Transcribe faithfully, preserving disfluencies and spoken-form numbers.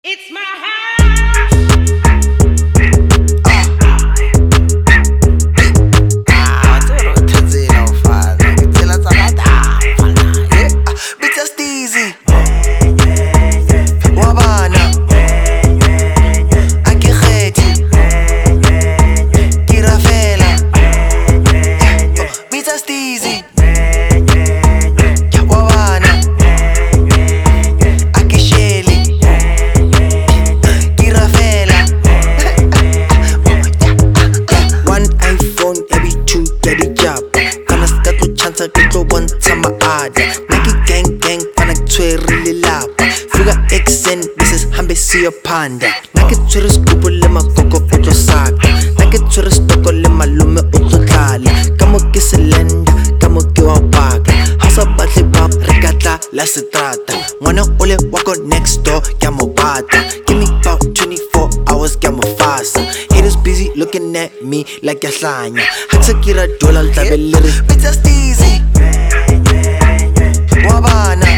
It's my house. Kitlo bontsha maada naki gang gang fana tshwerile lapa fika exen business hambe siyo panda naki tshwere skupu le makoko o tlo saka naki tshwere stoko le malume o tlo tlala ka mo ke selenda ka mo ke wa baka ha sa batle ba re ka tla la setrata ngwana o le wa go next door ke mo bata give me about twenty-four hours ke mo fasa haters busy looking at me like a hlanya ha tsa kira dollar tlabelere It's just easy. Wabana